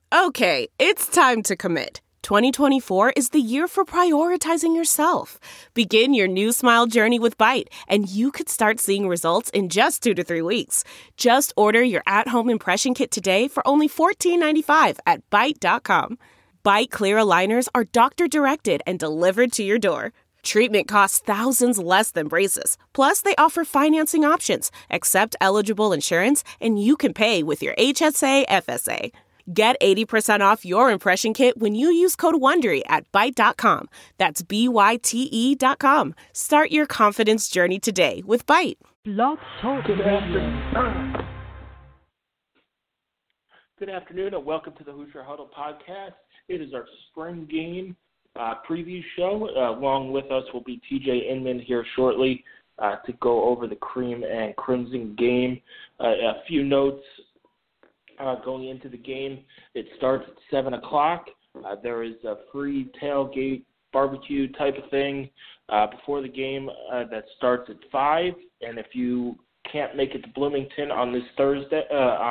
Okay, it's time to commit. 2024 is the year for prioritizing yourself. Begin your new smile journey with Byte, and you could start seeing results in just 2 to 3 weeks. Just order your at-home impression kit today for only $14.95 at Byte.com. Byte Clear aligners are doctor-directed and delivered to your door. Treatment costs thousands less than braces. Plus, they offer financing options, accept eligible insurance, and you can pay with your HSA FSA. Get 80% off your impression kit when you use code WONDERY at Byte.com. That's BYTE.com. Start your confidence journey today with Byte. Blog Talk Radio. Good afternoon and welcome to the Hoosier Huddle podcast. It is our spring game preview show. Along with us will be TJ Inman here shortly to go over the Cream and Crimson game. A few notes. Going into the game, it starts at 7 o'clock. There is a free tailgate barbecue type of thing before the game that starts at 5. And if you can't make it to Bloomington on this Thursday,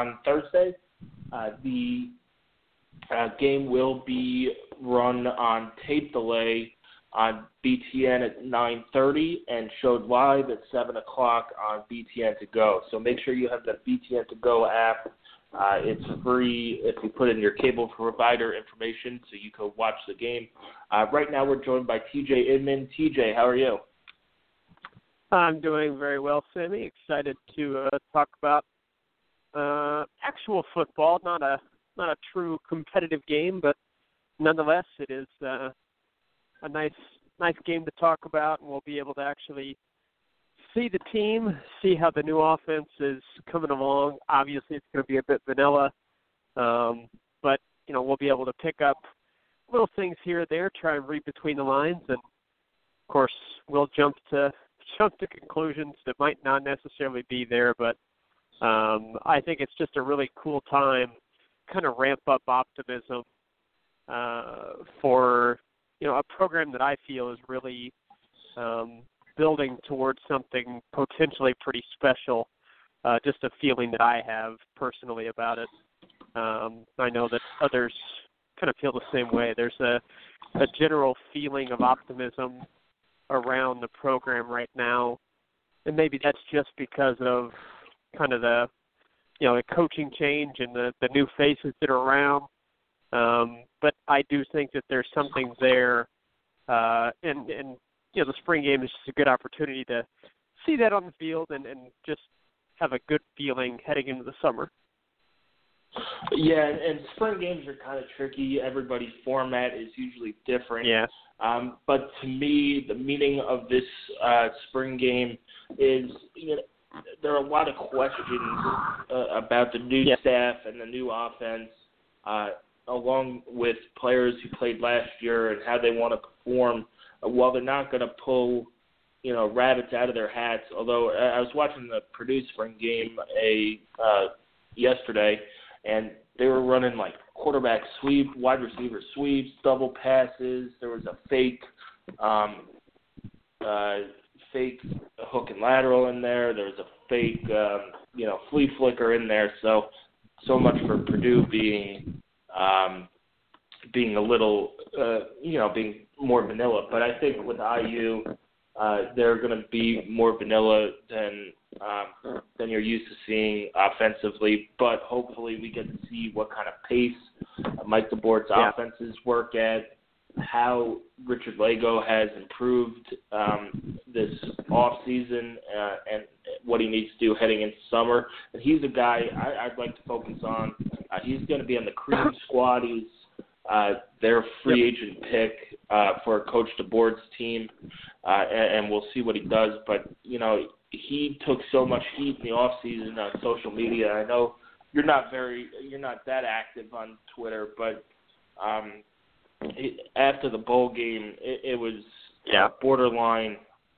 the game will be run on tape delay on BTN at 9:30 and showed live at 7 o'clock on BTN To Go. So make sure you have the BTN To Go app. It's free if you put in your cable provider information so you can watch the game. Right now we're joined by TJ Inman. TJ, how are you? I'm doing very well, Sammy. Excited to talk about actual football, not a true competitive game, but nonetheless it is a nice game to talk about, and we'll be able to actually see the team, see how the new offense is coming along. Obviously, it's going to be a bit vanilla, but we'll be able to pick up little things here or there, try and read between the lines, and of course, we'll jump to conclusions that might not necessarily be there. But I think it's just a really cool time, kind of ramp up optimism for a program that I feel is really building towards something potentially pretty special, just a feeling that I have personally about it. I know that others kind of feel the same way. There's a general feeling of optimism around the program right now, and maybe that's just because of kind of the coaching change and the new faces that are around. But I do think that there's something there, and the spring game is just a good opportunity to see that on the field and just have a good feeling heading into the summer. Yeah, and spring games are kind of tricky. Everybody's format is usually different. Yeah. But to me, the meaning of this spring game is, there are a lot of questions about the new staff and the new offense, along with players who played last year and how they want to perform. While they're not going to pull, rabbits out of their hats, although I was watching the Purdue spring game yesterday, and they were running like quarterback sweep, wide receiver sweeps, double passes. There was a fake hook and lateral in there. There was a fake, flea flicker in there. So much for Purdue being a little, being more vanilla. But I think with IU, they're going to be more vanilla than you're used to seeing offensively. But hopefully we get to see what kind of pace Mike DeBoer's offenses work at, how Richard Lago has improved this offseason and what he needs to do heading into summer. And he's a guy I'd like to focus on. He's going to be on the Cream squad. He's their free agent pick for Coach DeBoer's team, and we'll see what he does. But, he took so much heat in the offseason on social media. I know you're not that active on Twitter, but after the bowl game, it was borderline,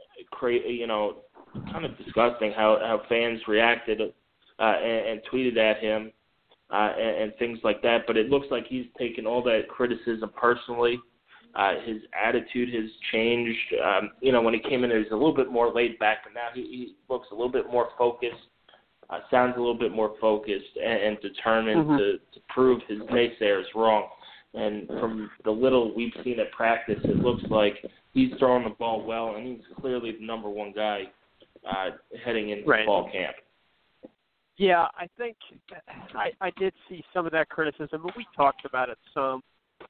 kind of disgusting how fans reacted and tweeted at him and things like that. But it looks like he's taken all that criticism personally. His attitude has changed. When he came in, he was a little bit more laid back, but now he looks a little bit more focused. sounds a little bit more focused and determined to prove his naysayers wrong. And from the little we've seen at practice, it looks like he's throwing the ball well, and he's clearly the number one guy heading into fall camp. Yeah, I think I did see some of that criticism, but we talked about it some,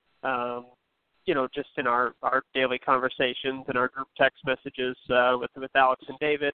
just in our daily conversations and our group text messages with Alex and David.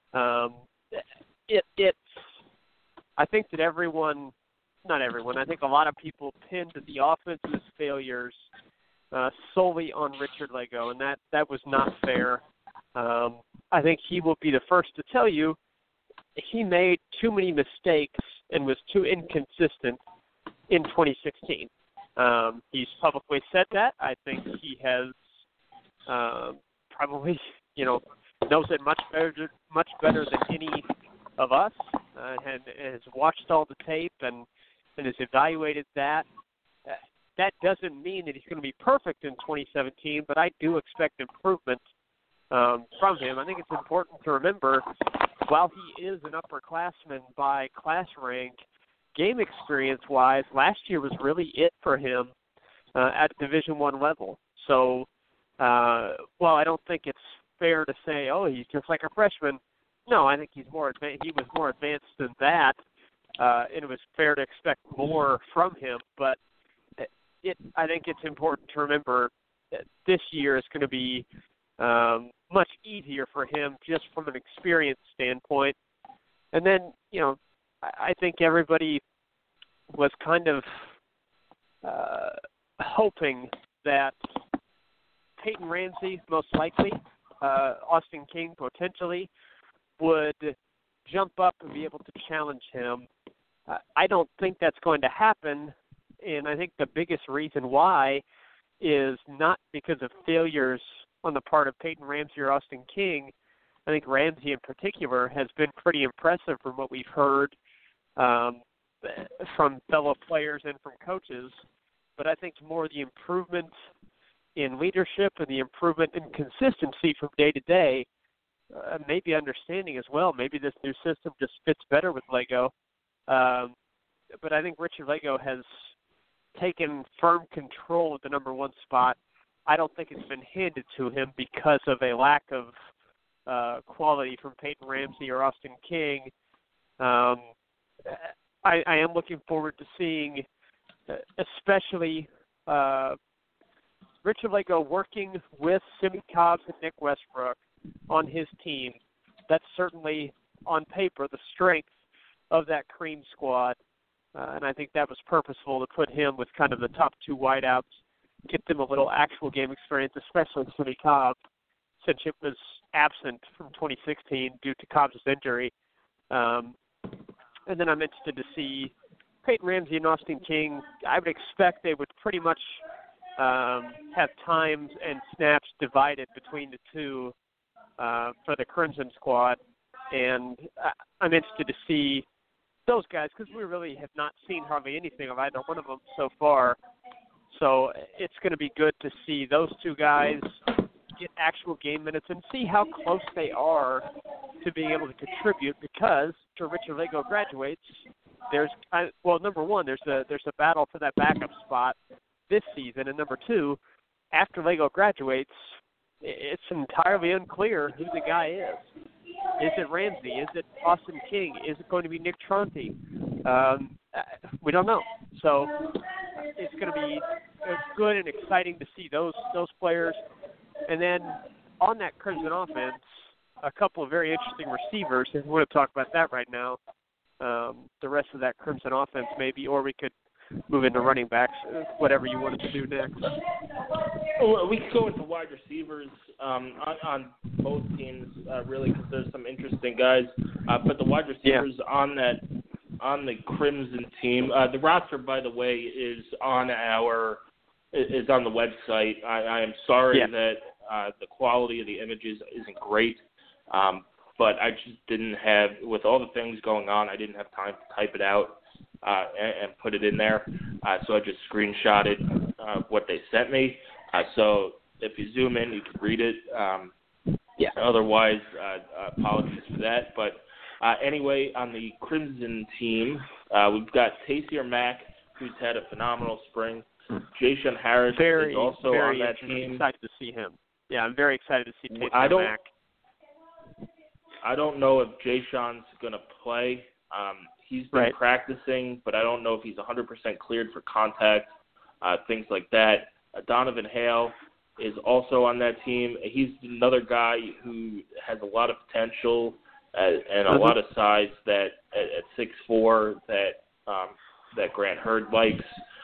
I think that not everyone, I think a lot of people pinned the offense's failures solely on Richard Lego, and that was not fair. I think he will be the first to tell you he made too many mistakes and was too inconsistent in 2016. He's publicly said that. I think he has probably, knows it much better than any of us, and has watched all the tape and has evaluated that. That doesn't mean that he's going to be perfect in 2017, but I do expect improvement from him. I think it's important to remember, while he is an upperclassman by class rank, game experience-wise, last year was really it for him at Division I level. So, while I don't think it's fair to say, oh, he's just like a freshman, no, I think he was more advanced than that, and it was fair to expect more from him. But I think it's important to remember that this year is going to be much easier for him just from an experience standpoint. And then, I think everybody was kind of hoping that Peyton Ramsey, most likely, Austin King potentially, would jump up and be able to challenge him. I don't think that's going to happen, and I think the biggest reason why is not because of failures on the part of Peyton Ramsey or Austin King. I think Ramsey in particular has been pretty impressive from what we've heard from fellow players and from coaches, but I think more the improvement in leadership and the improvement in consistency from day to day, maybe understanding as well. Maybe this new system just fits better with Lego. But I think Richard Lego has taken firm control of the number one spot. I don't think it's been handed to him because of a lack of quality from Peyton Ramsey or Austin King. I am looking forward to seeing, especially Richard Lego working with Simmie Cobbs and Nick Westbrook on his team. That's certainly, on paper, the strength of that cream squad. And I think that was purposeful to put him with kind of the top two wideouts, get them a little actual game experience, especially Simmie Cobbs, since it was absent from 2016 due to Cobbs' injury. And then I'm interested to see Peyton Ramsey and Austin King. I would expect they would pretty much have times and snaps divided between the two for the Crimson squad. And I'm interested to see those guys because we really have not seen hardly anything of either one of them so far. So it's going to be good to see those two guys get actual game minutes and see how close they are to being able to contribute, because after Richard Lego graduates, number one, there's a battle for that backup spot this season, and number two, after Lego graduates, it's entirely unclear who the guy is. Is it Ramsey? Is it Austin King? Is it going to be Nick Tronti? We don't know. So it's going to be good and exciting to see those players. And then on that Crimson offense, a couple of very interesting receivers. If we want to talk about that right now, the rest of that Crimson offense maybe, or we could move into running backs, whatever you wanted to do next. Well, we could go into wide receivers on both teams, really, because there's some interesting guys. But the wide receivers on the Crimson team, the roster, by the way, is on the website. I am sorry that the quality of the images isn't great, but I just didn't have, with all the things going on, I didn't have time to type it out and put it in there. So I just screenshotted what they sent me. So if you zoom in, you can read it. Otherwise, apologies for that. But Anyway, on the Crimson team, we've got Taysir Mack, who's had a phenomenal spring. Jay-Shun Harris is also on that team. I'm excited to see him. Yeah, I'm very excited to see Taysir Mack. I don't know if Jay-Shun's going to play. He's been practicing, but I don't know if he's 100% cleared for contact, things like that. Donovan Hale is also on that team. He's another guy who has a lot of potential and a lot of size that at 6'4" that Grant Hurd likes.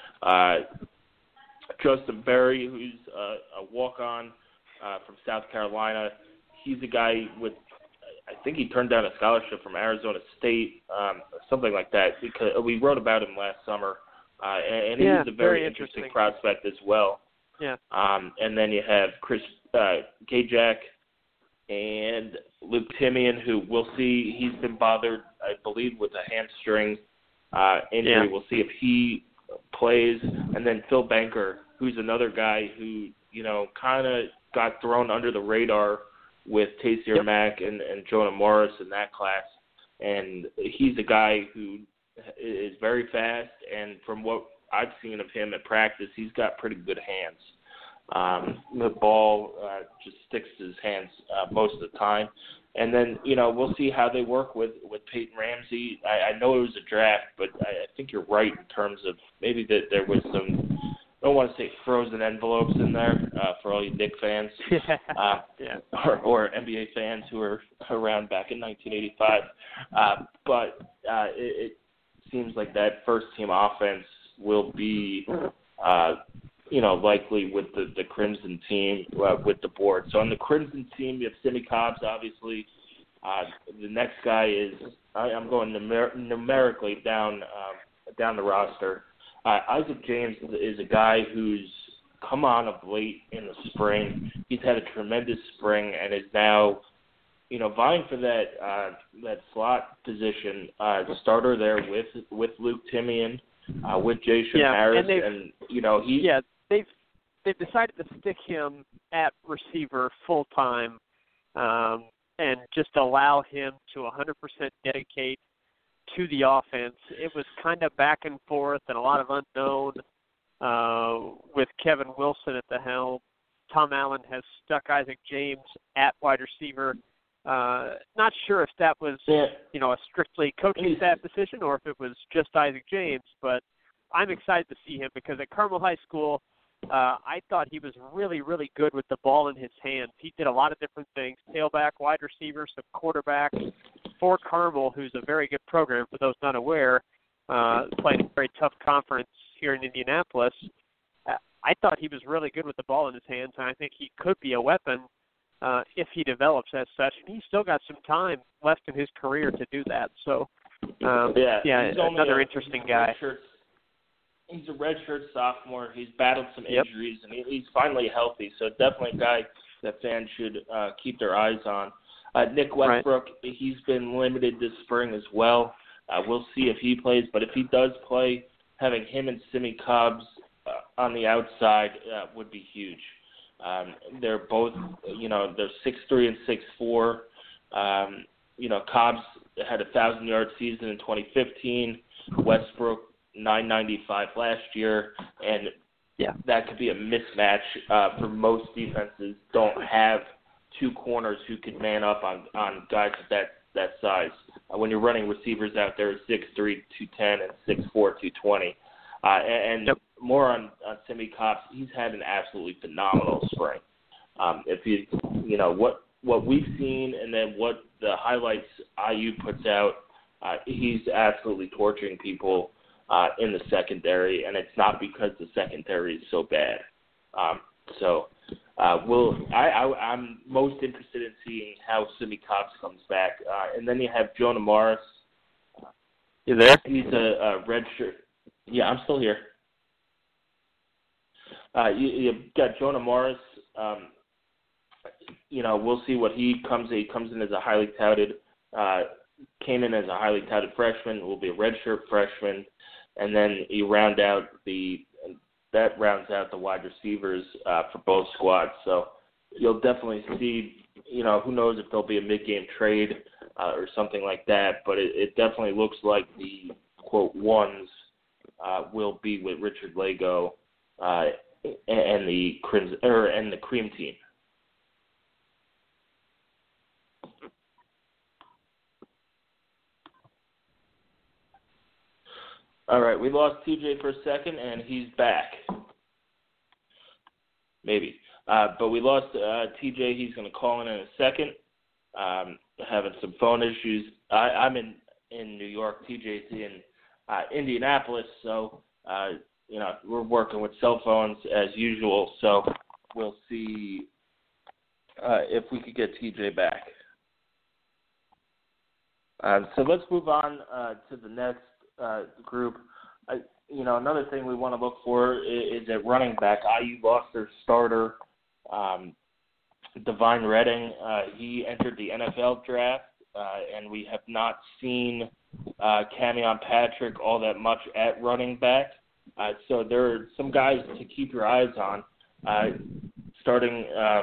Justin Berry, who's a walk-on from South Carolina, he's a guy with, I think he turned down a scholarship from Arizona State, something like that, because we wrote about him last summer, and he's a very interesting prospect as well. Yeah. And then you have Chris Gajak and Luke Timian, who we'll see. He's been bothered, I believe, with a hamstring injury. Yeah. We'll see if he plays. And then Phil Banker, who's another guy who, kind of got thrown under the radar with Taysir Mack and Jonah Morris in that class. And he's a guy who is very fast, and from what I've seen of him at practice, he's got pretty good hands. The ball just sticks to his hands most of the time. And then, we'll see how they work with Peyton Ramsey. I know it was a draft, but I think you're right in terms of maybe that there was some, I don't want to say frozen envelopes in there for all you Knicks fans or NBA fans who were around back in 1985. But it seems like that first-team offense will be likely with the Crimson team with the board. So on the Crimson team, you have Simmie Cobbs, obviously. The next guy is, I'm going numerically down the roster. Isaac James is a guy who's come on of late in the spring. He's had a tremendous spring and is now, vying for that slot position, starter there with Luke Timian, with Jay-Shun Harris, and they've decided to stick him at receiver full time, and just allow him to 100% dedicate to the offense. It was kind of back and forth and a lot of unknown with Kevin Wilson at the helm. Tom Allen has stuck Isaac James at wide receiver. Not sure if that was a strictly coaching staff decision or if it was just Isaac James, but I'm excited to see him because at Carmel High School, I thought he was really, really good with the ball in his hands. He did a lot of different things, tailback, wide receiver, some quarterback for Carmel, who's a very good program for those not aware, playing a very tough conference here in Indianapolis. I thought he was really good with the ball in his hands, and I think he could be a weapon if he develops as such. And he's still got some time left in his career to do that. So, another interesting guy. He's a redshirt sophomore. He's battled some injuries, and he's finally healthy. So definitely a guy that fans should keep their eyes on. Nick Westbrook, he's been limited this spring as well. We'll see if he plays. But if he does play, having him and Simmie Cobbs on the outside would be huge. They're both, they're 6'3" and 6'4". Cobbs had a 1,000-yard season in 2015. Westbrook 995 last year, and that could be a mismatch for most defenses. Don't have two corners who could man up on guys of that size. When you're running receivers out there, 6'3", 210, and 6'4", 220. More on Simmie Cobbs, he's had an absolutely phenomenal spring. If what we've seen and then what the highlights IU puts out, he's absolutely torturing people in the secondary, and it's not because the secondary is so bad. I'm most interested in seeing how Simmie Cobbs comes back. And then you have Jonah Morris. You there? He's a redshirt. Yeah, I'm still here. You've got Jonah Morris. We'll see what he comes in. He comes in as a highly touted, came in as a highly touted freshman, will be a redshirt freshman, and then you rounds out the wide receivers for both squads. So you'll definitely see, who knows if there'll be a mid-game trade or something like that. But it definitely looks like the quote ones will be with Richard Lagow and the Cream team. All right, we lost TJ for a second, and he's back. Maybe. But we lost TJ. He's going to call in a second. Having some phone issues. I'm in New York. TJ's in Indianapolis, so we're working with cell phones as usual. So we'll see if we could get TJ back. So let's move on to the next group. Another thing we want to look for is at running back. IU lost their starter, Divine Redding. He entered the NFL draft, and we have not seen Camion Patrick all that much at running back. So there are some guys to keep your eyes on, starting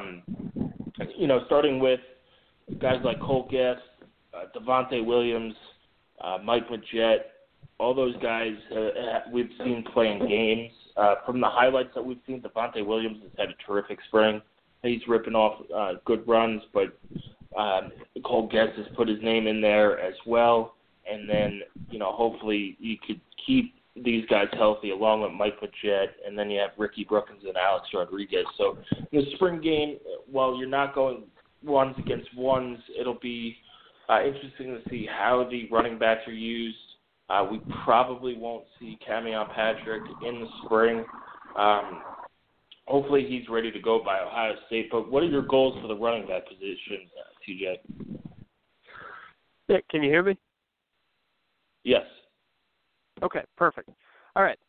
with guys like Cole Guest, Devontae Williams, Mike Majette. All those guys we've seen playing games. From the highlights that we've seen, Devontae Williams has had a terrific spring. He's ripping off good runs, but Cole Guest has put his name in there as well. And then, hopefully you could keep these guys healthy along with Mike Majette, and then you have Ricky Brookins and Alex Rodriguez. So in the spring game, while you're not going ones against ones, it'll be interesting to see how the running backs are used. We probably won't see Camion Patrick in the spring. Hopefully he's ready to go by Ohio State. But what are your goals for the running back position, TJ? Yeah, can you hear me? Yes. Okay, perfect. All right.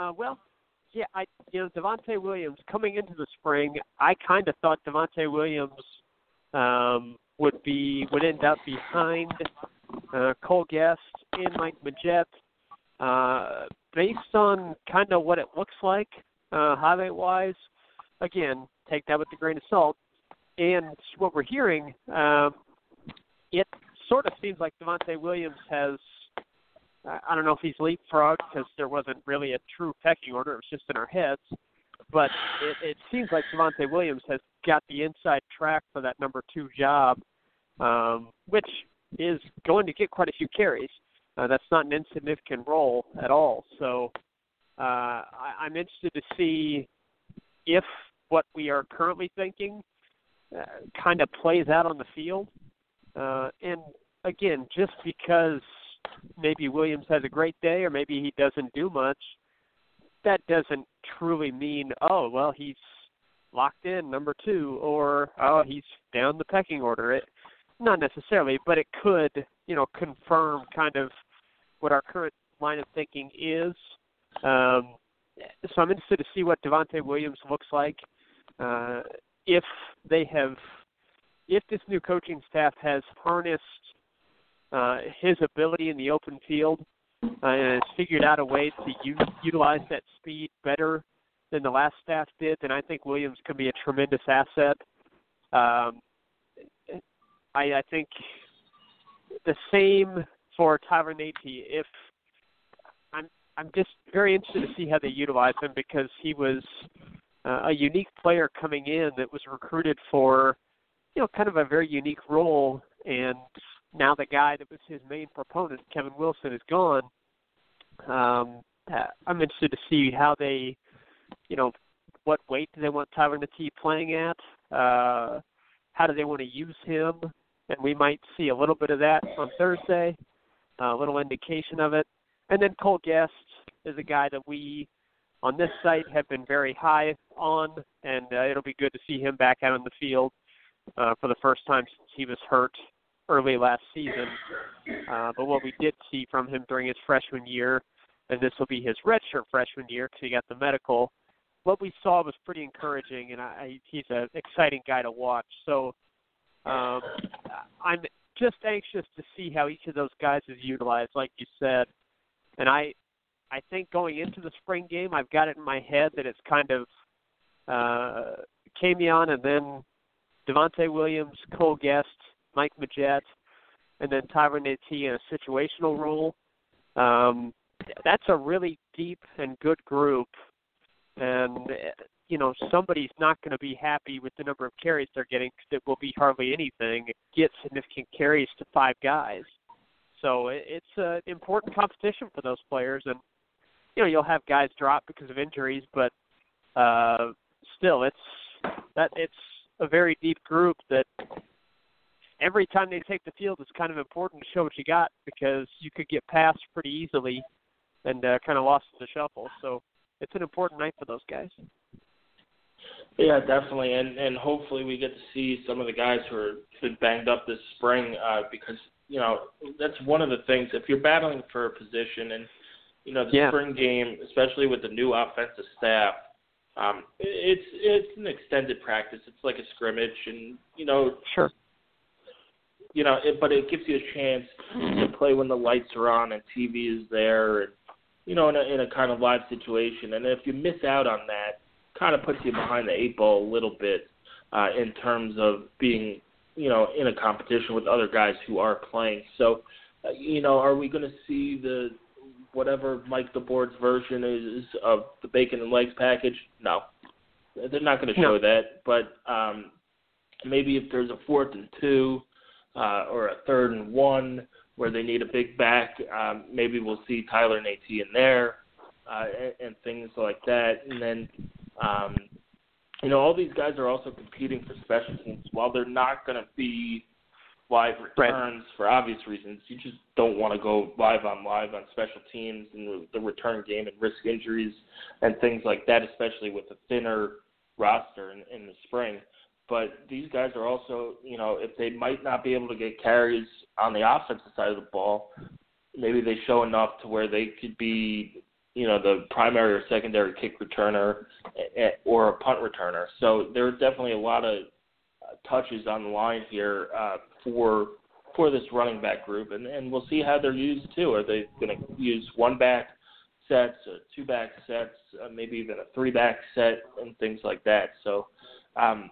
Devontae Williams coming into the spring, I kind of thought Devontae Williams would end up behind Cole Guest and Mike Majette. Based on kind of what it looks like highlight-wise, again, take that with a grain of salt. And what we're hearing, it sort of seems like Devontae Williams has, I don't know if he's leapfrogged because there wasn't really a true pecking order. It was just in our heads. But it seems like Devontae Williams has got the inside track for that number 2 job, which is going to get quite a few carries. That's not an insignificant role at all. So I'm interested to see if what we are currently thinking kind of plays out on the field. And, again, just because maybe Williams has a great day or maybe he doesn't do much, that doesn't truly mean, he's locked in, number 2, or, he's down the pecking order. Not necessarily, but it could, confirm kind of what our current line of thinking is. So I'm interested to see what Devontae Williams looks like. If this new coaching staff has harnessed his ability in the open field and has figured out a way to utilize that speed better than the last staff did, then I think Williams could be a tremendous asset. I think the same for Tyler Natey. If I'm just very interested to see how they utilize him because he was a unique player coming in that was recruited for, kind of a very unique role. And now the guy that was his main proponent, Kevin Wilson, is gone. I'm interested to see how they, what weight do they want Tyler Natey playing at? How do they want to use him? And we might see a little bit of that on Thursday, a little indication of it. And then Cole Guest is a guy that we, on this site, have been very high on, and it'll be good to see him back out on the field for the first time since he was hurt early last season. But what we did see from him during his freshman year, and this will be his redshirt freshman year because he got the medical, what we saw was pretty encouraging, and he's an exciting guy to watch. So I'm just anxious to see how each of those guys is utilized, like you said. And I think going into the spring game, I've got it in my head that it's kind of Camion and then Devontae Williams, Cole Guest, Mike Majette, and then Tyler Nate in a situational role. That's a really deep and good group, and somebody's not going to be happy with the number of carries they're getting because it will be hardly anything. Get significant carries to 5 guys. So it's an important competition for those players, and you'll have guys drop because of injuries, but still, it's a very deep group that every time they take the field, it's kind of important to show what you got because you could get passed pretty easily and kind of lost in the shuffle. So it's an important night for those guys. Yeah, definitely, and hopefully we get to see some of the guys who are been banged up this spring because that's one of the things. If you're battling for a position, and the spring game, especially with the new offensive staff, it's an extended practice. It's like a scrimmage, and sure. But it gives you a chance to play when the lights are on and TV is there, and in a kind of live situation. And if you miss out on that, kind of puts you behind the 8 ball a little bit in terms of being, in a competition with other guys who are playing. So, are we going to see whatever Mike DeBoer's version is of the bacon and legs package? No. They're not going to show that. But maybe if there's a 4th and 2 or a 3rd and 1 where they need a big back, maybe we'll see Tyler Nate in there and things like that. And then all these guys are also competing for special teams. While they're not going to be live returns for obvious reasons, you just don't want to go live on special teams and the return game and risk injuries and things like that, especially with a thinner roster in the spring. But these guys are also, if they might not be able to get carries on the offensive side of the ball, maybe they show enough to where they could be the primary or secondary kick returner or a punt returner. So there are definitely a lot of touches on the line here for this running back group, and we'll see how they're used too. Are they going to use 1-back sets, or 2-back sets, maybe even a 3-back set, and things like that. So how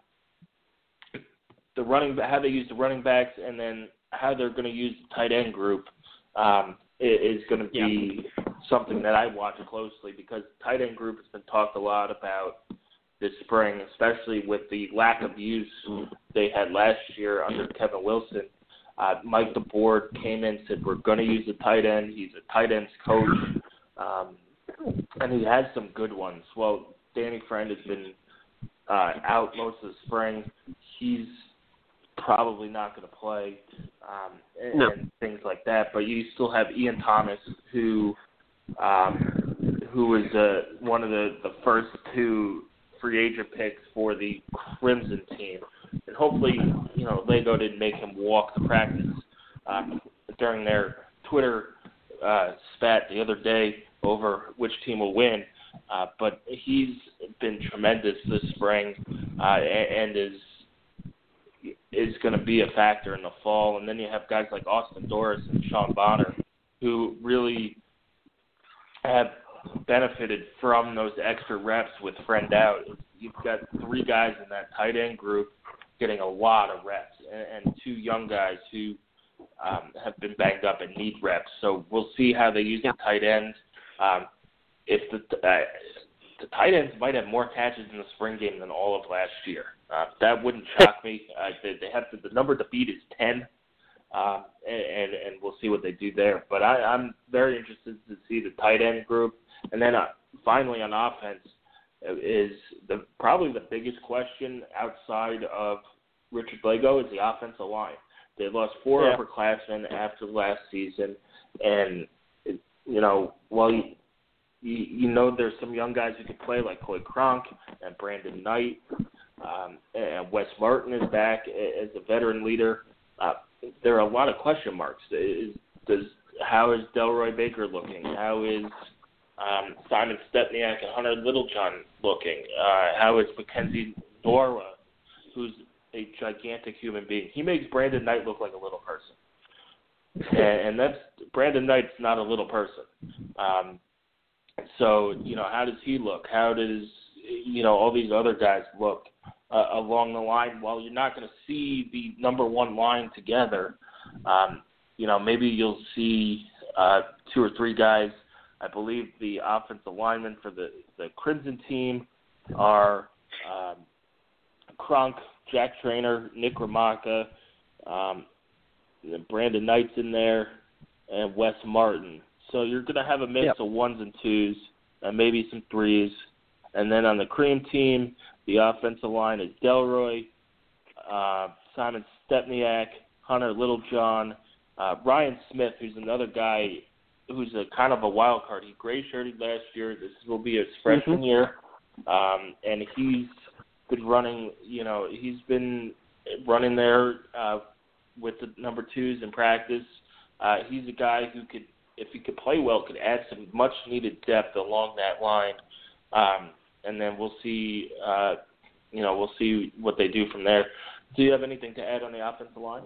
they use the running backs, and then how they're going to use the tight end group is going to be something that I watch closely, because tight end group has been talked a lot about this spring, especially with the lack of use they had last year under Kevin Wilson. Mike DeBoer came in and said, we're going to use a tight end. He's a tight ends coach, and he has some good ones. Well, Danny Friend has been out most of the spring. He's probably not going to play and things like that. But you still have Ian Thomas, who was one of the first 2 free agent picks for the Crimson team. And hopefully, Lego didn't make him walk to practice during their Twitter spat the other day over which team will win. But he's been tremendous this spring and is going to be a factor in the fall. And then you have guys like Austin Doris and Sean Bonner, who really have benefited from those extra reps with Friend out. You've got 3 guys in that tight end group getting a lot of reps, and 2 young guys who have been banged up and need reps. So we'll see how they use the tight ends. If the tight ends might have more catches in the spring game than all of last year. That wouldn't shock me. They have the number to beat is 10, and we'll see what they do there. But I'm very interested to see the tight end group. And then finally on offense is probably the biggest question outside of Richard Lego is the offensive line. They lost 4 upperclassmen after last season, and while there's some young guys who can play like Coy Cronk and Brandon Knight, and Wes Martin is back as a veteran leader. There are a lot of question marks. How is Delroy Baker looking? How is Simon Stepniak and Hunter Littlejohn looking? How is Mackenzie Dora, who's a gigantic human being? He makes Brandon Knight look like a little person. And that's Brandon Knight's not a little person. So, how does he look? How does, all these other guys look along the line? While you're not going to see the number 1 line together, maybe you'll see 2 or 3 guys. I believe the offensive linemen for the Crimson team are Kronk, Jack Trainer, Nick Ramaka, Brandon Knight's in there, and Wes Martin. So you're going to have a mix of 1s and 2s and maybe some 3s. And then on the Cream team, the offensive line is Delroy, Simon Stepniak, Hunter Littlejohn, Ryan Smith, who's another guy who's a kind of a wild card. He gray-shirted last year. This will be his freshman year. And he's been running, there with the number 2s in practice. He's a guy who could, if he could play well, could add some much-needed depth along that line. And then we'll see, we'll see what they do from there. Do you have anything to add on the offensive line?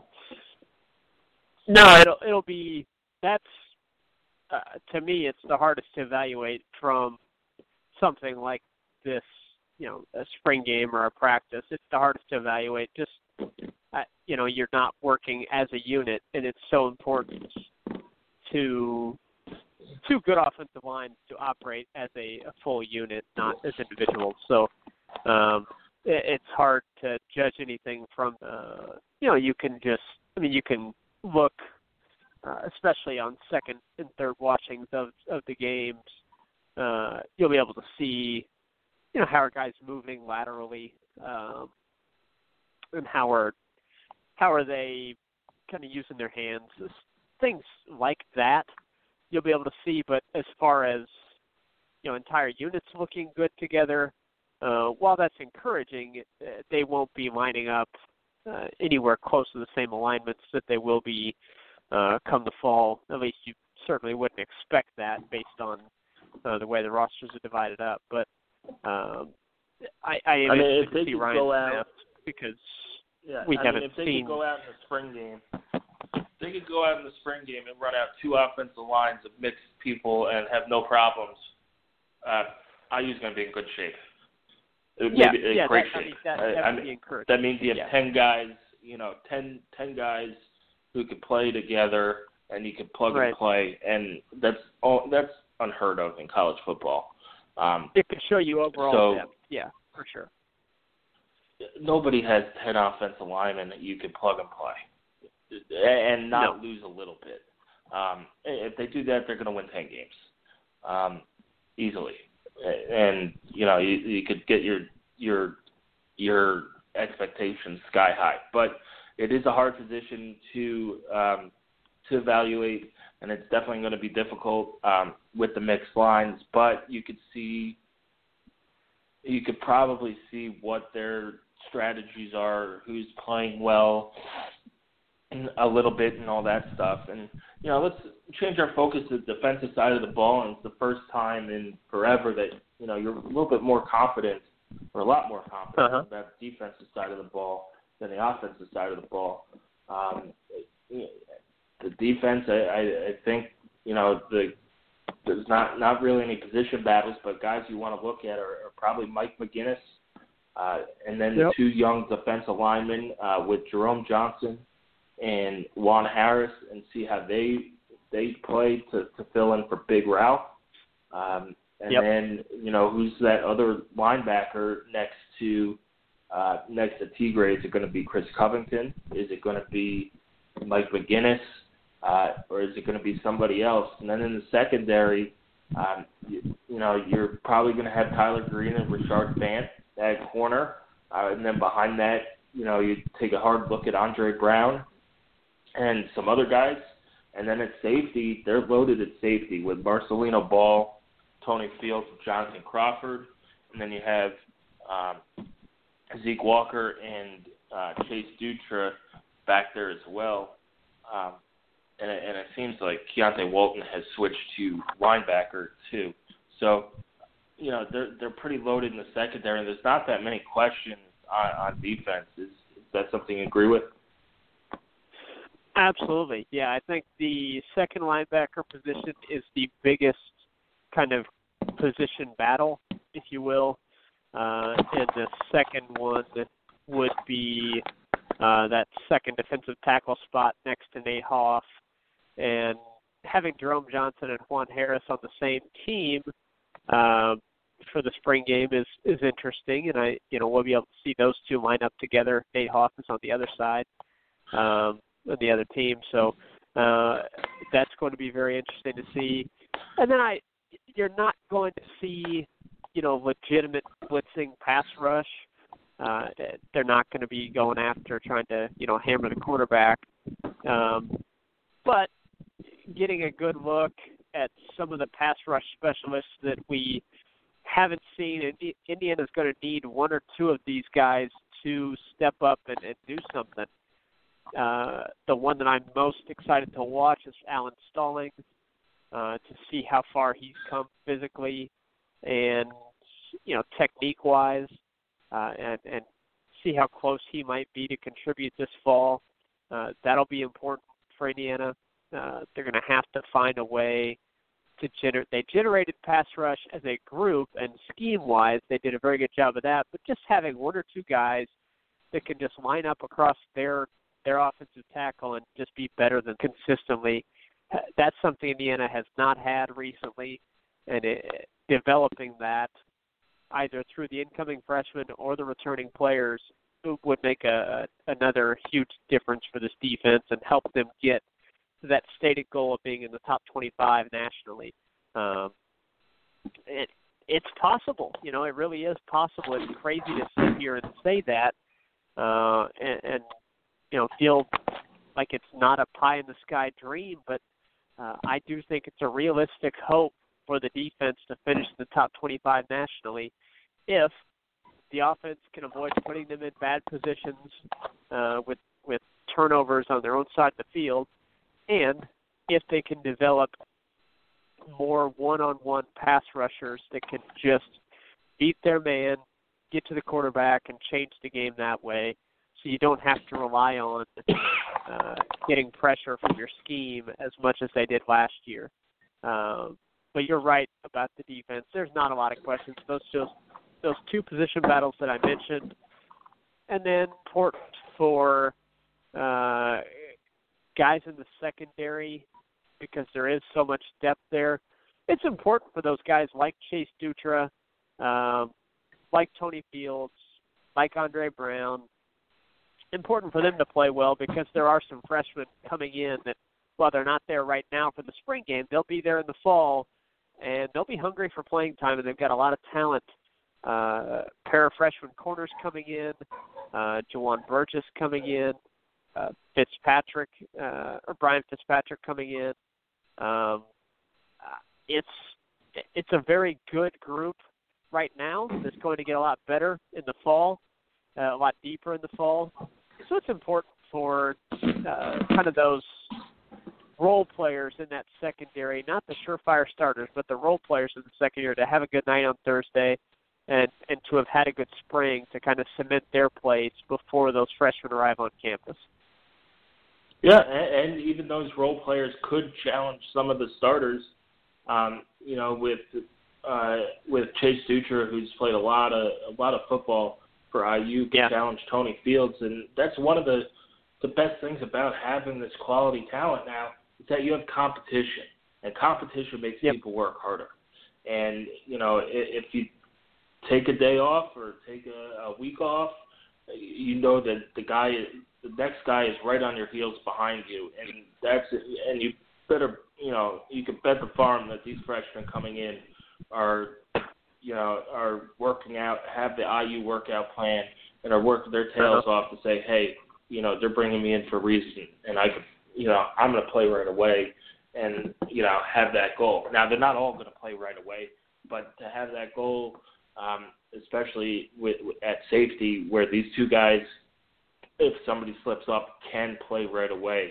No, it'll be that's to me it's the hardest to evaluate from something like this, a spring game or a practice. It's the hardest to evaluate. Just you're not working as a unit, and it's so important to 2 good offensive lines to operate as a full unit, not as individuals. So it's hard to judge anything from, you can look, especially on second and third watchings of the games, you'll be able to see, how are guys moving laterally, and how are they kind of using their hands, things like that. You'll be able to see, but as far as, entire units looking good together, while that's encouraging, they won't be lining up anywhere close to the same alignments that they will be come the fall. At least you certainly wouldn't expect that based on the way the rosters are divided up. But I am interested to see Ryan Smith because we haven't if they seen. Could go out in the spring game. They could go out in the spring game and run out 2 offensive lines of mixed people and have no problems. IU's going to be in good shape. Great shape. That would be encouraging. That means you have 10 guys, 10 guys who could play together, and you can plug and play, and that's unheard of in college football. It could show you overall depth. Yeah, for sure. Nobody has 10 offensive linemen that you can plug and play and not lose a little bit. If they do that, they're going to win 10 games easily. And you could get your expectations sky high, but it is a hard position to evaluate, and it's definitely going to be difficult with the mixed lines. But you could probably see what their strategies are, who's playing well, a little bit, and all that stuff. And let's change our focus to the defensive side of the ball. And it's the first time in forever that you're a little bit more confident, or a lot more confident about the defensive side of the ball than the offensive side of the ball. The defense, I think, there's not really any position battles, but guys you want to look at are probably Mike McGinnis, and then the 2 young defensive linemen with Jerome Johnson and Juan Harris, and see how they play to fill in for Big Ralph. And then, who's that other linebacker next to Tigre? Is it going to be Chris Covington? Is it going to be Mike McGinnis? Or is it going to be somebody else? And then in the secondary, you're probably going to have Tyler Green and Richard Bant at corner. And then behind that, you take a hard look at Andre Brown and some other guys. And then at safety, they're loaded at safety with Marcelino Ball, Tony Fields, Jonathan Crawford. And then you have Zeke Walker and Chase Dutra back there as well. And it seems like Keontae Walton has switched to linebacker too. So, they're pretty loaded in the secondary, and there's not that many questions on defense. Is that something you agree with? Absolutely. Yeah, I think the second linebacker position is the biggest kind of position battle, if you will. And the second one would be that second defensive tackle spot next to Nate Hoff. And having Jerome Johnson and Juan Harris on the same team for the spring game is interesting, and we'll be able to see those two line up together. Nate Hoffman's on the other side, on the other team, so that's going to be very interesting to see. And then you're not going to see, legitimate blitzing pass rush. They're not going to be going after trying to, hammer the quarterback. But getting a good look at some of the pass rush specialists that we haven't seen, and Indiana's going to need one or two of these guys to step up and do something. The one that I'm most excited to watch is Alan Stallings, to see how far he's come physically and, technique-wise, and see how close he might be to contribute this fall. That'll be important for Indiana. They're going to have to find a way to generate. They generated pass rush as a group, and scheme-wise, they did a very good job of that. But just having one or two guys that can just line up across their offensive tackle and just be better than consistently, that's something Indiana has not had recently. And developing that either through the incoming freshmen or the returning players would make another huge difference for this defense and help them get that stated goal of being in the top 25 nationally. It's possible. It really is possible. It's crazy to sit here and say that and feel like it's not a pie-in-the-sky dream, but I do think it's a realistic hope for the defense to finish in the top 25 nationally if the offense can avoid putting them in bad positions with turnovers on their own side of the field, and if they can develop more one-on-one pass rushers that can just beat their man, get to the quarterback, and change the game that way, so you don't have to rely on getting pressure from your scheme as much as they did last year. But you're right about the defense. There's not a lot of questions. Those two position battles that I mentioned, and then important for guys in the secondary because there is so much depth there. It's important for those guys like Chase Dutra, like Tony Fields, like Andre Brown. Important for them to play well because there are some freshmen coming in that, while they're not there right now for the spring game, they'll be there in the fall, and they'll be hungry for playing time, and they've got a lot of talent. Pair of freshman corners coming in, Jawan Burgess coming in, Brian Fitzpatrick coming in. It's a very good group right now that's going to get a lot better in the fall, a lot deeper in the fall. So it's important for kind of those role players in that secondary, not the surefire starters, but the role players in the secondary to have a good night on Thursday and to have had a good spring to kind of cement their place before those freshmen arrive on campus. Yeah, and even those role players could challenge some of the starters. With Chase Dutra, who's played a lot of football for IU, can challenge Tony Fields, and that's one of the best things about having this quality talent now is that you have competition, and competition makes people work harder. And if you take a day off or take a week off, that the next guy is right on your heels behind you, and you better, you can bet the farm that these freshmen coming in are working out, have the IU workout plan, and are working their tails off to say, hey, they're bringing me in for a reason, and I'm going to play right away, and have that goal. Now they're not all going to play right away, but to have that goal, especially at safety, where these two guys, if somebody slips up, can play right away.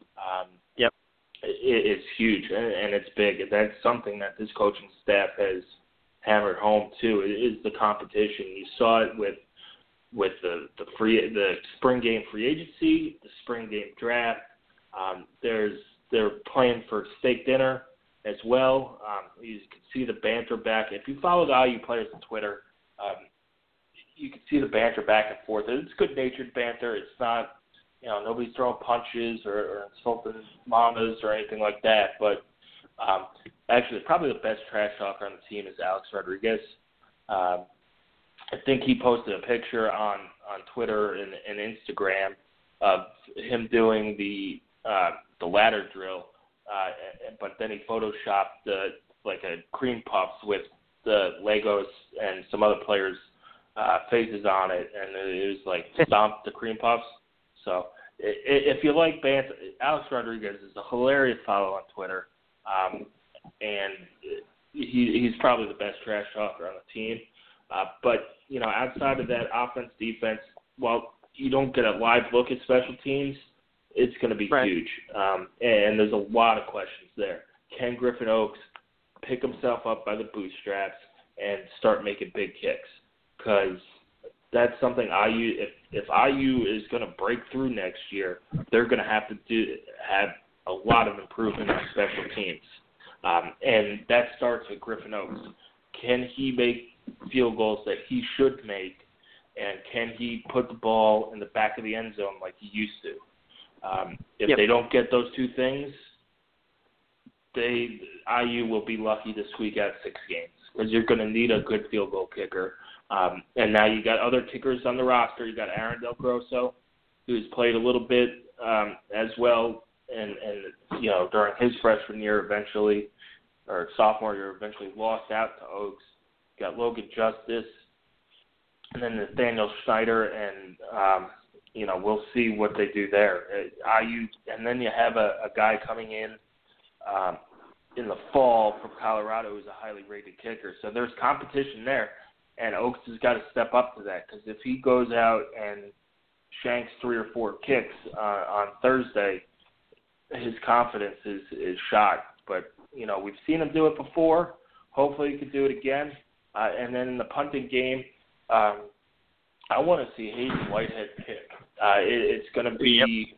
It's huge, and it's big. And that's something that this coaching staff has hammered home too. It is the competition. You saw it with the spring game free agency, the spring game draft. They're playing for steak dinner as well. You can see the banter back. If you follow the IU players on Twitter, you can see the banter back and forth. It's good-natured banter. It's not, nobody's throwing punches or insulting mamas or anything like that. But actually, probably the best trash talker on the team is Alex Rodriguez. I think he posted a picture on Twitter and Instagram of him doing the ladder drill, but then he photoshopped a cream puffs with the Legos and some other players' faces on it, and it was like stomp the cream puffs. So if you like bands, Alex Rodriguez is a hilarious follow on Twitter, and he's probably the best trash talker on the team. But outside of that, offense, defense, well, you don't get a live look at special teams, it's going to be huge. And there's a lot of questions there. Can Griffin Oaks pick himself up by the bootstraps and start making big kicks? Because that's something if IU is going to break through next year, they're going to have a lot of improvement on special teams. And that starts with Griffin Oaks. Can he make field goals that he should make, and can he put the ball in the back of the end zone like he used to? If they don't get those two things, IU will be lucky to squeak out 6 games, because you're going to need a good field goal kicker. And now you got other kickers on the roster. You got Aaron Del Grosso, who's played a little bit as well, and during his freshman year or sophomore year, eventually lost out to Oaks. You got Logan Justice, and then Nathaniel Schneider, and we'll see what they do there. IU, and then you have a guy coming in the fall from Colorado who's a highly rated kicker. So there's competition there, and Oaks has got to step up to that, because if he goes out and shanks 3 or 4 kicks on Thursday, his confidence is shot. But we've seen him do it before. Hopefully he could do it again. And then in the punting game, I want to see Hayden Whitehead pick. It's going to be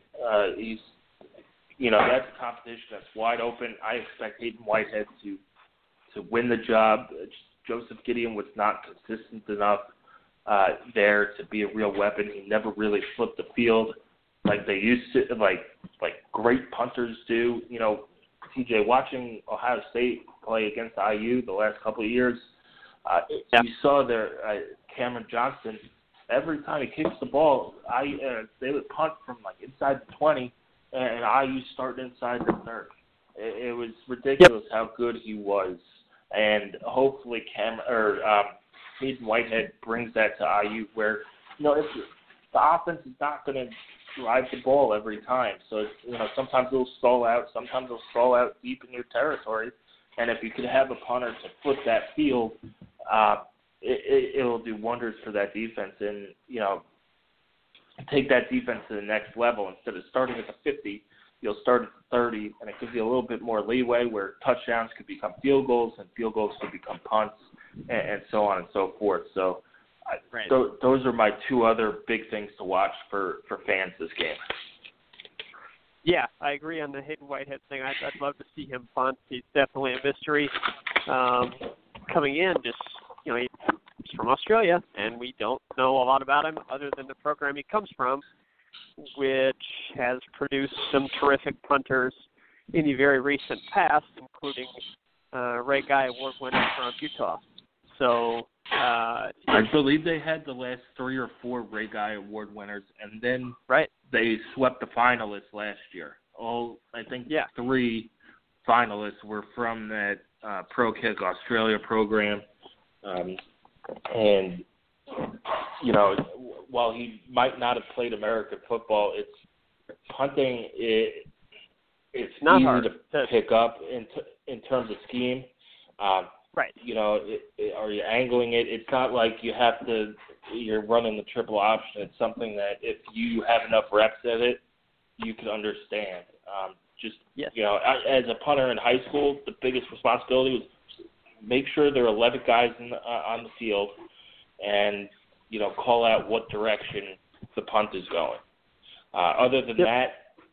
that's a competition that's wide open. I expect Hayden Whitehead to win the job. Joseph Gideon was not consistent enough there to be a real weapon. He never really flipped the field like they used to, like great punters do. TJ, watching Ohio State play against IU the last couple of years, you saw Cameron Johnson. Every time he kicks the ball, they would punt from inside the 20, and IU started inside the 30. It was ridiculous how good he was, and hopefully Hayden Whitehead brings that to IU, where if the offense is not going to drive the ball every time, so sometimes it'll stall out, sometimes it'll stall out deep in your territory, and if you could have a punter to flip that field, it'll do wonders for that defense, and take that defense to the next level. Instead of starting at the 50, you'll start at the 30, and it gives you a little bit more leeway where touchdowns could become field goals and field goals could become punts, and so on and so forth. So those are my 2 other big things to watch for fans this game. Yeah, I agree on the Hayden Whitehead thing. I'd love to see him punt. He's definitely a mystery coming in. He's from Australia, and we don't know a lot about him other than the program he comes from, which has produced some terrific punters in the very recent past, including Ray Guy Award winner from Utah. So I believe they had the last 3 or 4 Ray Guy Award winners, and then they swept the finalists last year. I think 3 finalists were from that Pro Kick Australia program. And while he might not have played American football, punting. It's not easy hard to pick up in terms of scheme. Right. Are you angling it? It's not like you're running the triple option. It's something that if you have enough reps at it, you can understand. As a punter in high school, the biggest responsibility was make sure there are 11 guys on the field, and call out what direction the punt is going. Other than that,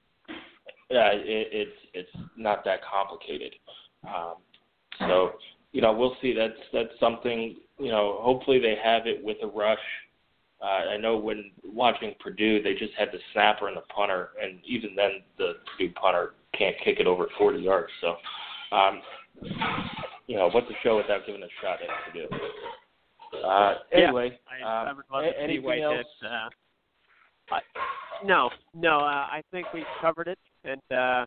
it's not that complicated. So we'll see. That's something. Hopefully they have it with a rush I know when watching Purdue, they just had the snapper and the punter, and even then the Purdue punter can't kick it over 40 yards. So, what's a show without giving a shot at Purdue? Anyway, I would love to see anything else? I think we've covered it, and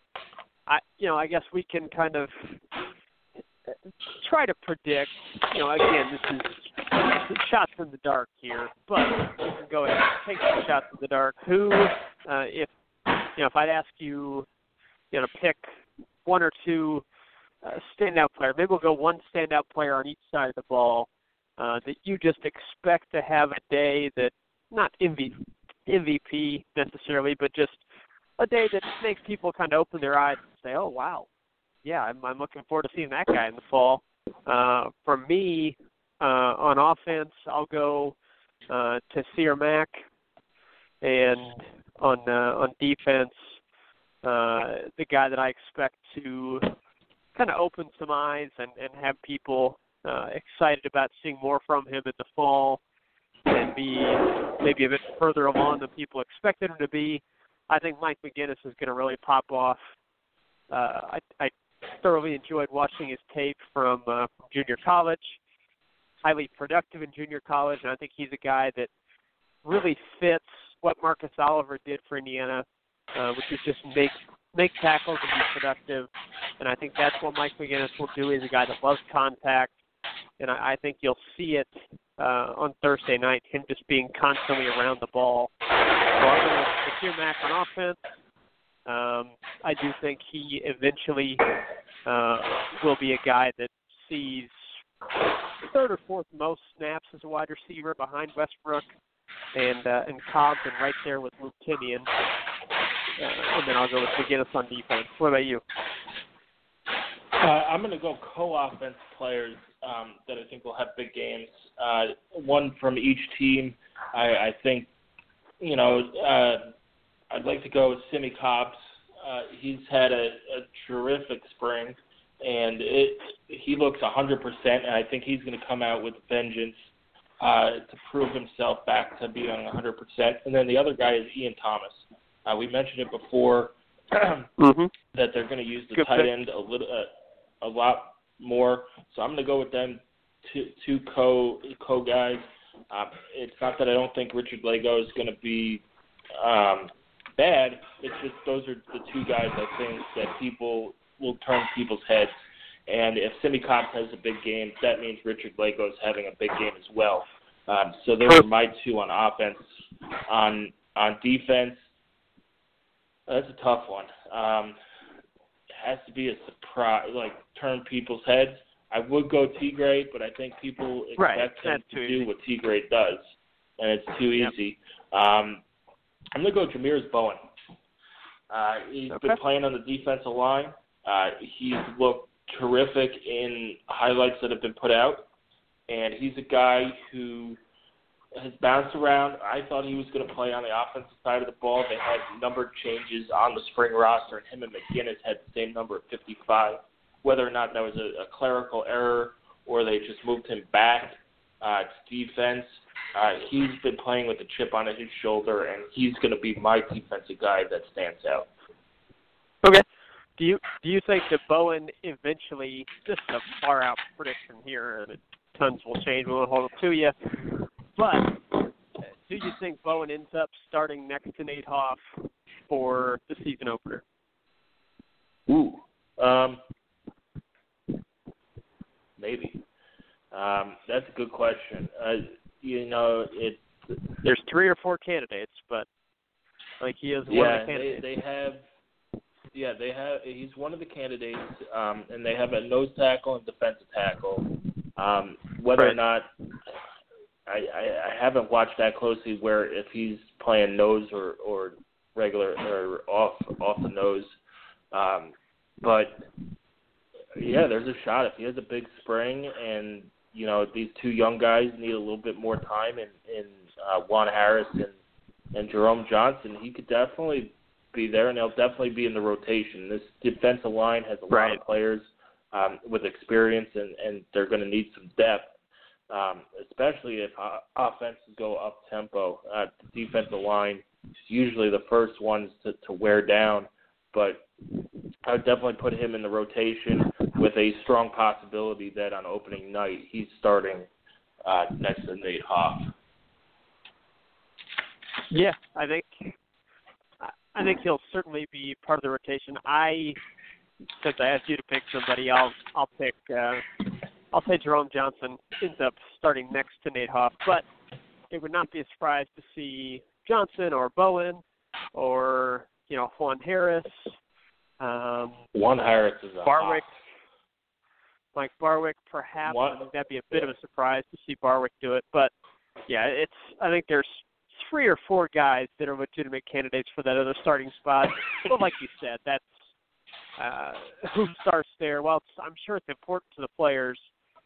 I guess we can kind of try to predict. Again, this is shots in the dark here, but we can go ahead and take some shots in the dark. Who, if I'd ask you, to pick one or two standout players, maybe we'll go one standout player on each side of the ball that you just expect to have a day that not MVP necessarily, but just a day that makes people kind of open their eyes and say, "Oh wow, yeah, I'm looking forward to seeing that guy in the fall." For me, on offense, I'll go to Sear Mack, and on defense, the guy that I expect to kind of open some eyes and have people excited about seeing more from him in the fall and be maybe a bit further along than people expected him to be. I think Mike McGinnis is going to really pop off. I thoroughly enjoyed watching his tape from junior college. Highly productive in junior college, and I think he's a guy that really fits what Marcus Oliver did for Indiana, which is just make tackles and be productive. And I think that's what Mike McGinnis will do. He's a guy that loves contact, and I think you'll see it on Thursday night, him just being constantly around the ball. So I'm going to Sear Mack on offense. I do think he eventually will be a guy that sees third or fourth most snaps as a wide receiver behind Westbrook and Cobbs, and right there with Luke Timian. And then I'll go with McGinnis on defense. What about you? I'm going to go co-offense players that I think will have big games. One from each team. I think, I'd like to go with Simi Cobbs. He's had a terrific spring, and he looks 100%, and I think he's going to come out with vengeance to prove himself back to being 100%. And then the other guy is Ian Thomas. We mentioned it before that they're going to use the tight end a lot more, so I'm going to go with them two co guys. It's not that I don't think Richard Lego is going to be bad. It's just those are the two guys I think that people will turn people's heads. And if Simi Cobbs has a big game, that means Richard Lego is having a big game as well. So those are my two on offense. On defense, that's a tough one. It has to be a surprise, like turn people's heads. I would go T-Grade, but I think people expect him to do what T-Grade does, and it's too easy. I'm going to go Jameers Bowen. He's been playing on the defensive line. He's looked terrific in highlights that have been put out, and he's a guy who has bounced around. I thought he was going to play on the offensive side of the ball. They had number changes on the spring roster, and him and McGinnis had the same number of 55. Whether or not that was a clerical error or they just moved him back to defense, he's been playing with a chip on his shoulder, and he's going to be my defensive guy that stands out. Okay. Do you think that Bowen eventually, just a far-out prediction here, and tons will change, we won't hold it to you, but do you think Bowen ends up starting next to Nate Hoff for the season opener? Maybe. That's a good question. There's 3 or 4 candidates, but like he is one of the candidates. They have. He's one of the candidates, and they have a nose tackle and defensive tackle. Whether or not I haven't watched that closely, where if he's playing nose or regular or off the nose, but yeah, there's a shot if he has a big spring, and these two young guys need a little bit more time in Juan Harris and Jerome Johnson. He could definitely be there, and they'll definitely be in the rotation. This defensive line has a lot of players with experience, and they're going to need some depth. especially if offenses go up-tempo. The defensive line is usually the first ones to wear down, but I would definitely put him in the rotation with a strong possibility that on opening night he's starting next to Nate Hoff. Yeah, I think he'll certainly be part of the rotation. Since I asked you to pick somebody, I'll say Jerome Johnson ends up starting next to Nate Hoff, but it would not be a surprise to see Johnson or Bowen or Juan Harris. Juan Harris is a Barwick. hot. Mike Barwick, perhaps. I think that'd be a bit of a surprise to see Barwick do it, but yeah, I think there's 3 or 4 guys that are legitimate candidates for that other starting spot. But like you said, that's who starts there. Well, I'm sure it's important to the players.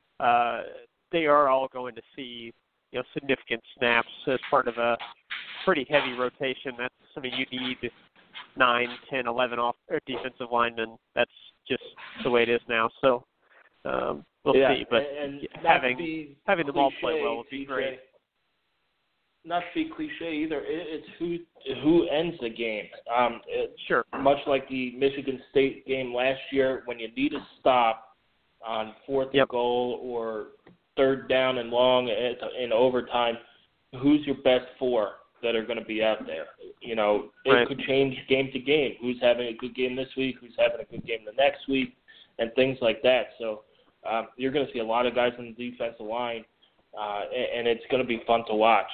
They are all going to see significant snaps as part of a pretty heavy rotation. You need 9, 10, 11 defensive linemen. That's just the way it is now. So we'll see. But and having them all play well would be great. Not to be cliche either, it's who ends the game. Sure. Much like the Michigan State game last year, when you need a stop on 4th and goal or 3rd down and long in overtime, who's your best 4 that are going to be out there? It could change game to game. Who's having a good game this week? Who's having a good game the next week? And things like that. So you're going to see a lot of guys on the defensive line. And it's going to be fun to watch.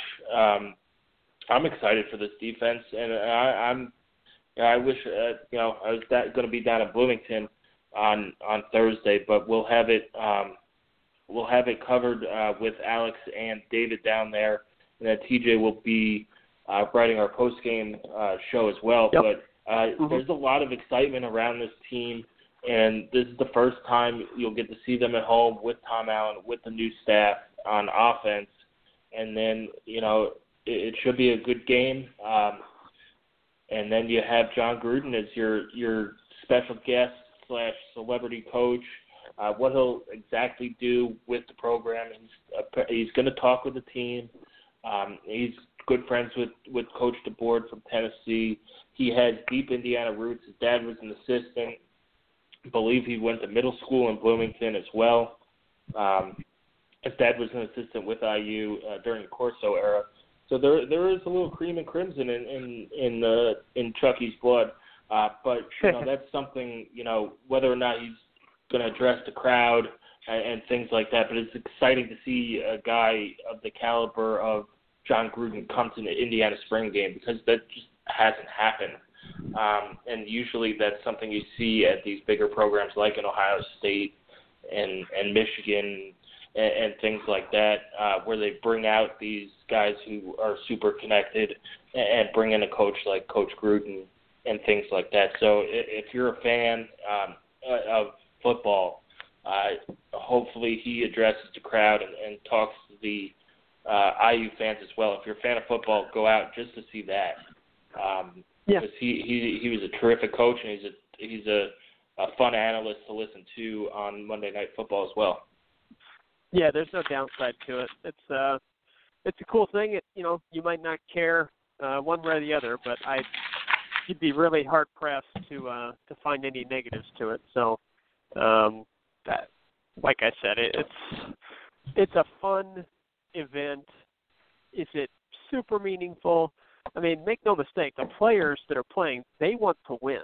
I'm excited for this defense, and I wish I was going to be down in Bloomington on Thursday, but we'll have it covered with Alex and David down there, and then TJ will be writing our post game show as well. Yep. But there's a lot of excitement around this team. And this is the first time you'll get to see them at home with Tom Allen, with the new staff on offense. And then, it should be a good game. And then you have John Gruden as your special guest / celebrity coach. What he'll exactly do with the program, he's going to talk with the team. He's good friends with Coach DeBoer from Tennessee. He has deep Indiana roots. His dad was an assistant. I believe he went to middle school in Bloomington as well. His dad was an assistant with IU during the Corso era. So there is a little cream and crimson in Chucky's blood. But that's something, whether or not he's going to address the crowd and things like that. But it's exciting to see a guy of the caliber of John Gruden come to the Indiana spring game, because that just hasn't happened. And usually that's something you see at these bigger programs like in Ohio State and Michigan and things like that, where they bring out these guys who are super connected and bring in a coach like Coach Gruden and things like that. So if you're a fan of football, hopefully he addresses the crowd and talks to the IU fans as well. If you're a fan of football, go out just to see that. Because he was a terrific coach, and he's a fun analyst to listen to on Monday Night Football as well. Yeah, there's no downside to it. It's a cool thing. You might not care one way or the other, but you'd be really hard pressed to find any negatives to it. So, that, like I said, it's a fun event. Is it super meaningful? I mean, make no mistake, the players that are playing, they want to win.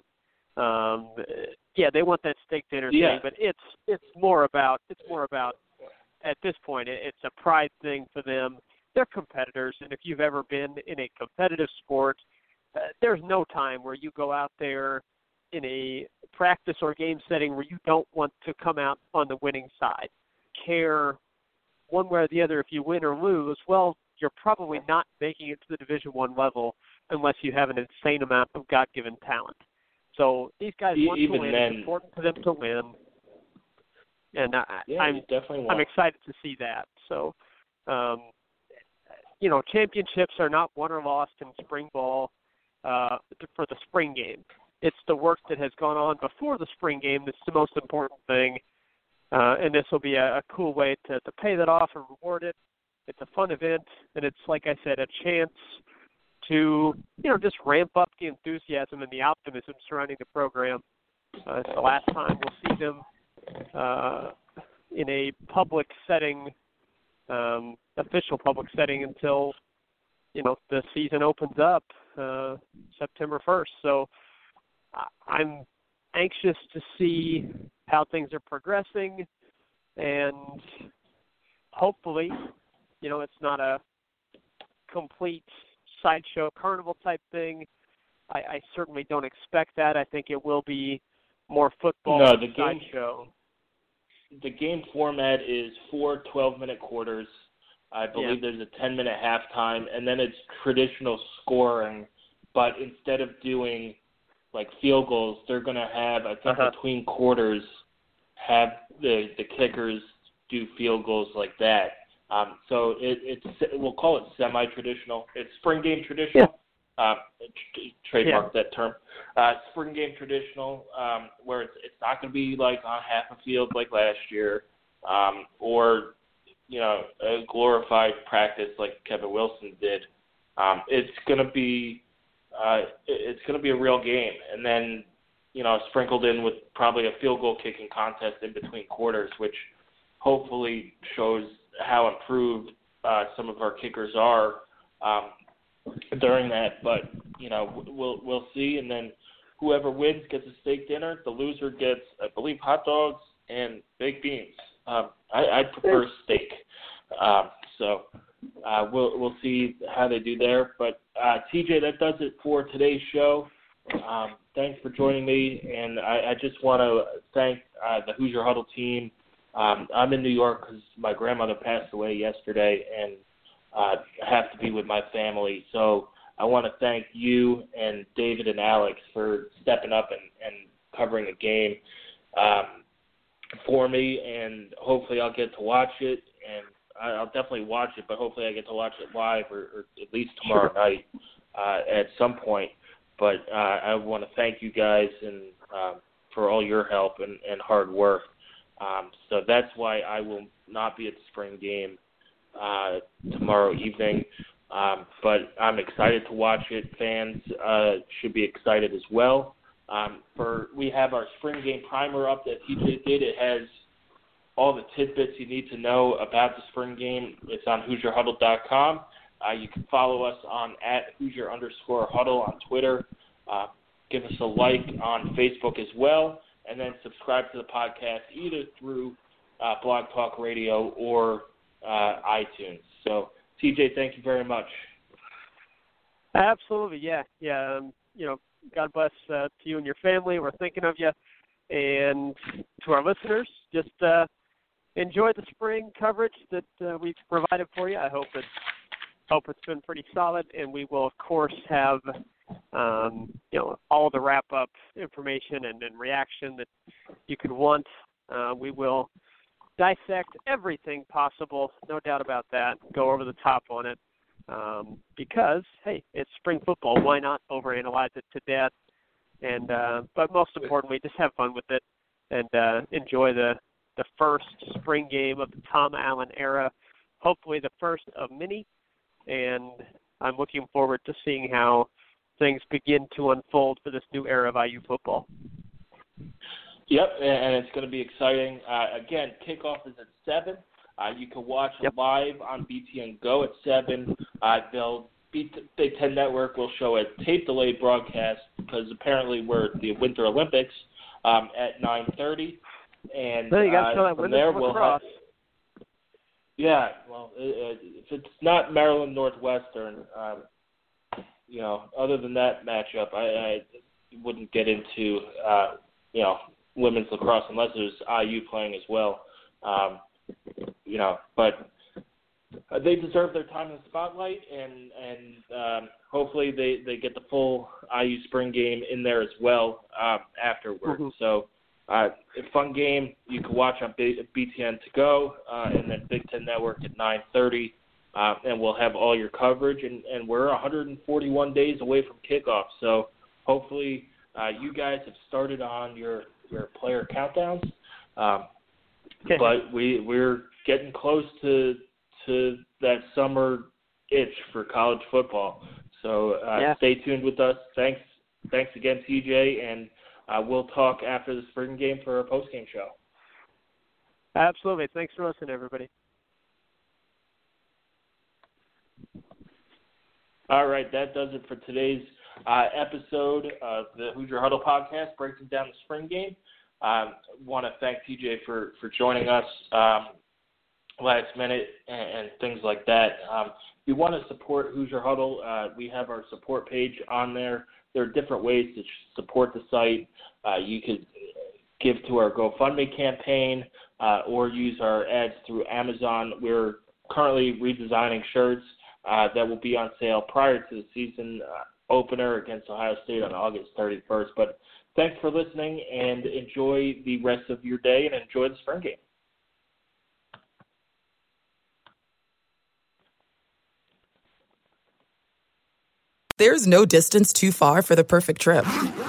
They want that stake dinner thing, but it's more about at this point, it's a pride thing for them. They're competitors, and if you've ever been in a competitive sport, there's no time where you go out there in a practice or game setting where you don't want to come out on the winning side. Care one way or the other if you win or lose. Well, you're probably not making it to the Division I level unless you have an insane amount of God-given talent. So these guys want to win. It's important for them to win. And I'm excited to see that. So, championships are not won or lost in spring ball for the spring game. It's the work that has gone on before the spring game that's the most important thing. And this will be a cool way to pay that off and reward it. It's a fun event, and it's, like I said, a chance to, just ramp up the enthusiasm and the optimism surrounding the program. It's the last time we'll see them in a public setting, official public setting, until, the season opens up September 1st. So I'm anxious to see how things are progressing, and hopefully, it's not a complete sideshow carnival type thing. I certainly don't expect that. I think it will be more football sideshow. The game format is 4 12-minute quarters. I believe there's a 10-minute halftime, and then it's traditional scoring. But instead of doing like field goals, they're going to have, I think, between quarters, have the kickers do field goals like that. So we'll call it semi-traditional. It's spring game traditional. Trademark that term. Spring game traditional, where it's not going to be like on half a field like last year, or a glorified practice like Kevin Wilson did. It's going to be a real game, and then sprinkled in with probably a field goal kicking contest in between quarters, which hopefully shows how improved some of our kickers are during that. But we'll see, and then whoever wins gets a steak dinner. The loser gets, I believe, hot dogs and baked beans. I prefer steak, so we'll see how they do there. But TJ, that does it for today's show. Thanks for joining me, and I just want to thank the Hoosier Huddle team. I'm in New York because my grandmother passed away yesterday, and I have to be with my family. So I want to thank you and David and Alex for stepping up and covering the game for me, and hopefully I'll get to watch it, and I'll definitely watch it, but hopefully I get to watch it live or at least tomorrow night at some point. But I want to thank you guys and for all your help and hard work. So that's why I will not be at the spring game tomorrow evening. But I'm excited to watch it. Fans should be excited as well. We have our spring game primer up that TJ did. It has all the tidbits you need to know about the spring game. It's on HoosierHuddle.com. You can follow us on @Hoosier_Huddle on Twitter. Give us a like on Facebook as well, and then subscribe to the podcast either through Blog Talk Radio or iTunes. So, TJ, thank you very much. Absolutely, yeah. God bless to you and your family. We're thinking of you. And to our listeners, just enjoy the spring coverage that we've provided for you. I hope it's been pretty solid, and we will, of course, have all the wrap-up information and reaction that you could want. We will dissect everything possible, no doubt about that, go over the top on it, because, hey, it's spring football. Why not overanalyze it to death? And but most importantly, just have fun with it and enjoy the first spring game of the Tom Allen era, hopefully the first of many. And I'm looking forward to seeing how things begin to unfold for this new era of IU football. Yep, and it's going to be exciting. Again, kickoff is at 7. You can watch it live on BTN Go at 7. Big Ten Network will show a tape-delayed broadcast because apparently we're at the Winter Olympics at 9:30. And you got to show that from there we'll have. Yeah, well, if it's not Maryland Northwestern, other than that matchup, I wouldn't get into, women's lacrosse unless it was IU playing as well. But they deserve their time in the spotlight, and hopefully they get the full IU spring game in there as well afterwards. Mm-hmm. So a fun game you can watch on BTN to go, and then Big Ten Network at 9:30, and we'll have all your coverage. And we're 141 days away from kickoff, so hopefully you guys have started on your player countdowns. but we're getting close to that summer itch for college football. So stay tuned with us. Thanks again, TJ, and we'll talk after the spring game for our post-game show. Absolutely. Thanks for listening, everybody. All right, that does it for today's episode of the Hoosier Huddle podcast, breaking down the spring game. Want to thank TJ for joining us last minute and things like that. If you want to support Hoosier Huddle, we have our support page on there. There are different ways to support the site. You could give to our GoFundMe campaign or use our ads through Amazon. We're currently redesigning shirts that will be on sale prior to the season opener against Ohio State on August 31st. But thanks for listening, and enjoy the rest of your day and enjoy the spring game. There's no distance too far for the perfect trip.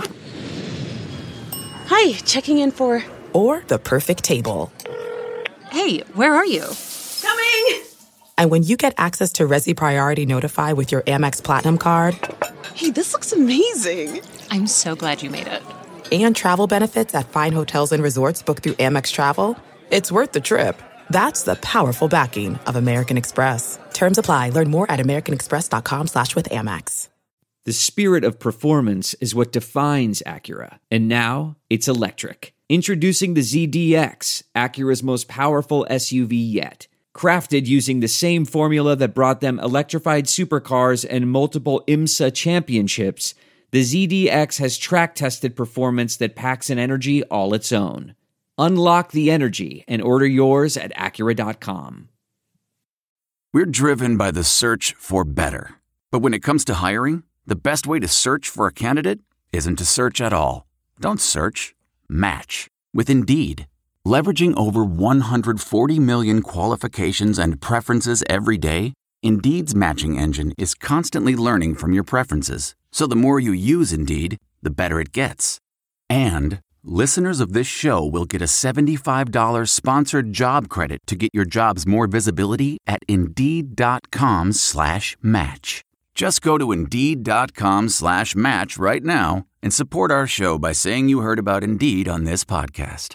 Hi, checking in for... Or the perfect table. Hey, where are you? Coming! And when you get access to Resi Priority Notify with your Amex Platinum card... Hey, this looks amazing. I'm so glad you made it. And travel benefits at fine hotels and resorts booked through Amex Travel, it's worth the trip. That's the powerful backing of American Express. Terms apply. Learn more at americanexpress.com/withAmex. The spirit of performance is what defines Acura. And now, it's electric. Introducing the ZDX, Acura's most powerful SUV yet. Crafted using the same formula that brought them electrified supercars and multiple IMSA championships, the ZDX has track-tested performance that packs an energy all its own. Unlock the energy and order yours at Acura.com. We're driven by the search for better. But when it comes to hiring, the best way to search for a candidate isn't to search at all. Don't search. Match with Indeed. Leveraging over 140 million qualifications and preferences every day, Indeed's matching engine is constantly learning from your preferences. So the more you use Indeed, the better it gets. And listeners of this show will get a $75 sponsored job credit to get your jobs more visibility at Indeed.com/match. Just go to Indeed.com/match right now and support our show by saying you heard about Indeed on this podcast.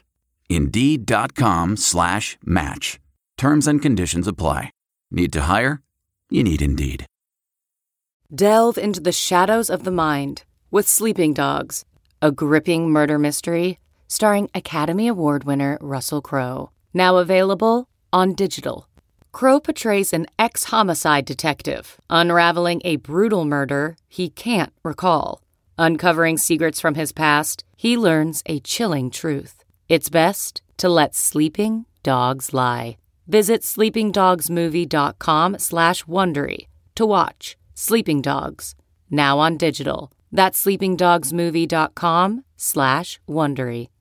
Indeed.com/match. Terms and conditions apply. Need to hire? You need Indeed. Delve into the shadows of the mind with Sleeping Dogs, a gripping murder mystery starring Academy Award winner Russell Crowe. Now available on digital. Crowe portrays an ex-homicide detective unraveling a brutal murder he can't recall. Uncovering secrets from his past, he learns a chilling truth. It's best to let sleeping dogs lie. Visit sleepingdogsmovie.com/Wondery to watch Sleeping Dogs, now on digital. That's sleepingdogsmovie.com/Wondery.